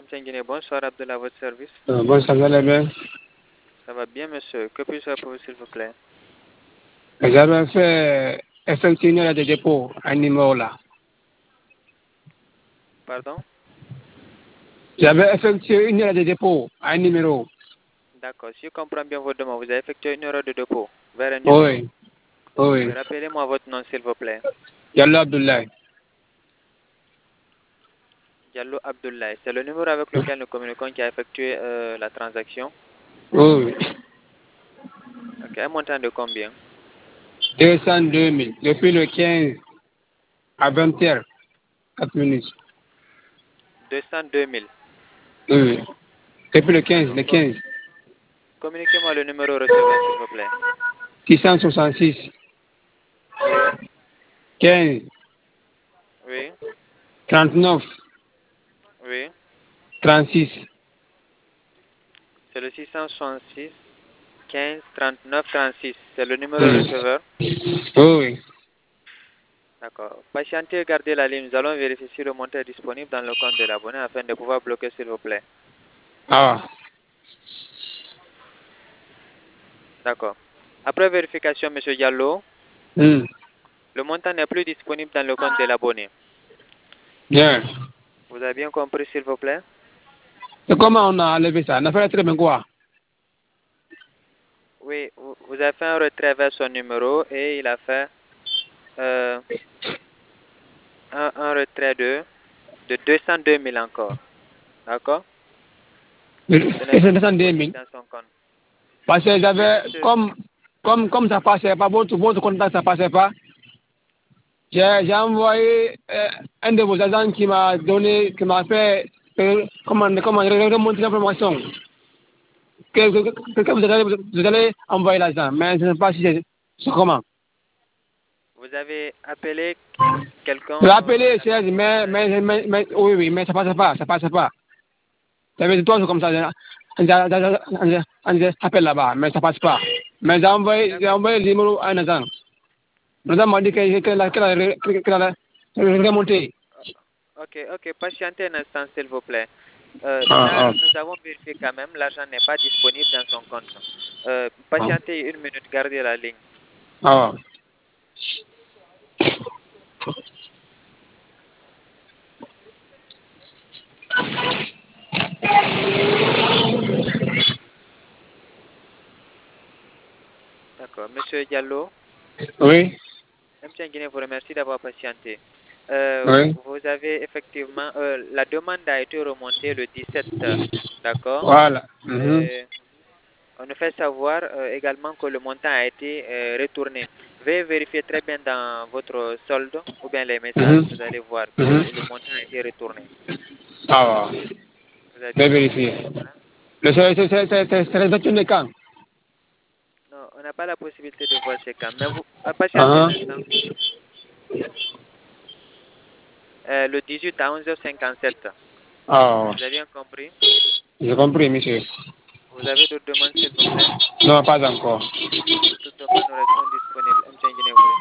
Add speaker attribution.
Speaker 1: Guinée, bonsoir Abdullah, à votre service.
Speaker 2: Bonsoir, vous allez bien?
Speaker 1: Ça va bien, monsieur. Que puis-je faire pour vous, s'il vous plaît?
Speaker 2: J'avais fait effectuer une heure de dépôt à un numéro là.
Speaker 1: Pardon?
Speaker 2: J'avais effectué une heure de dépôt à un numéro.
Speaker 1: D'accord. Si je comprends bien votre demande, vous avez effectué une erreur de dépôt vers un numéro.
Speaker 2: Oui, oui.
Speaker 1: Rappelez-moi votre nom, s'il vous plaît.
Speaker 2: Yallah Abdoulaye.
Speaker 1: Diallo Abdoulaye. C'est le numéro avec lequel nous communiquons qui a effectué la transaction.
Speaker 2: Oui.
Speaker 1: Ok. Un montant de combien?
Speaker 2: 202 000. Depuis le 15 à 20h, 4 minutes.
Speaker 1: 202 000.
Speaker 2: Oui. Depuis le 15,
Speaker 1: D'accord.
Speaker 2: le 15.
Speaker 1: Communiquez-moi le numéro receveur, s'il vous plaît.
Speaker 2: 666,
Speaker 1: Oui.
Speaker 2: 15,
Speaker 1: Oui.
Speaker 2: 39,
Speaker 1: Oui.
Speaker 2: 36.
Speaker 1: C'est le 666 15 39 36. C'est le numéro
Speaker 2: Oui.
Speaker 1: receveur.
Speaker 2: Oui.
Speaker 1: D'accord. Patientez, gardez la ligne. Nous allons vérifier si le montant est disponible dans le compte de l'abonné afin de pouvoir bloquer, s'il vous plaît.
Speaker 2: Ah.
Speaker 1: D'accord. Après vérification, M. Diallo,
Speaker 2: Hmm.
Speaker 1: le montant n'est plus disponible dans le compte de l'abonné.
Speaker 2: Bien.
Speaker 1: Vous avez bien compris, s'il vous plaît?
Speaker 2: Et comment on a enlevé ça? On a fait très bien quoi?
Speaker 1: Oui, vous avez fait un retrait vers son numéro et il a fait un retrait de 202 000 encore. D'accord? Ce n'est
Speaker 2: Et c'est
Speaker 1: plus
Speaker 2: 202
Speaker 1: disponible
Speaker 2: 000.
Speaker 1: dans son compte.
Speaker 2: Parce que
Speaker 1: Oui,
Speaker 2: j'avais,
Speaker 1: monsieur.
Speaker 2: comme ça passait pas, votre contact ça passait pas, j'ai envoyé un de vos agents qui m'a donné, qui m'a fait, remonter l'information. Que vous allez envoyer l'argent, mais je ne sais pas si c'est comment.
Speaker 1: Vous avez appelé quelqu'un
Speaker 2: J'ai appelé,
Speaker 1: avec qui vous avez...
Speaker 2: oui, oui, mais ça passe pas. Ça fait 3 jours comme ça, on appelle là-bas, mais ça passe pas. Mais j'ai envoyé le numéro à un agent. L'agent m'a dit qu'elle a remonté.
Speaker 1: Ok, patientez un instant, s'il vous plaît.
Speaker 2: Ah,
Speaker 1: Là, nous avons vérifié quand même, l'argent n'est pas disponible dans son compte. Patientez 1 minute, gardez la ligne.
Speaker 2: ah.
Speaker 1: D'accord. Monsieur Diallo,
Speaker 2: Oui,
Speaker 1: M. Guinée vous remercie d'avoir patienté.
Speaker 2: oui.
Speaker 1: Vous avez effectivement, la demande a été remontée le 17, d'accord?
Speaker 2: Voilà. Mhm.
Speaker 1: Euh, on nous fait savoir également que le montant a été retourné. Veuillez vérifier très bien dans votre solde ou bien les messages,
Speaker 2: Mhm.
Speaker 1: vous allez voir que
Speaker 2: Mhm.
Speaker 1: le montant a été retourné.
Speaker 2: Ah,
Speaker 1: Vous avez
Speaker 2: je vais
Speaker 1: bien compris,
Speaker 2: vérifier.
Speaker 1: s'il vous plaît?
Speaker 2: C'est rédactionné quand?
Speaker 1: Non, on n'a pas la possibilité de voir ces cas, mais vous patientez un
Speaker 2: Ah,
Speaker 1: instant. Le 18 à 11h57.
Speaker 2: ah.
Speaker 1: Vous avez bien compris?
Speaker 2: J'ai compris, monsieur.
Speaker 1: Vous avez d'autres demandes, s'il vous plaît?
Speaker 2: Non, pas encore.
Speaker 1: Pour toute demande, nous restons disponibles. M. Guinée vous remercie.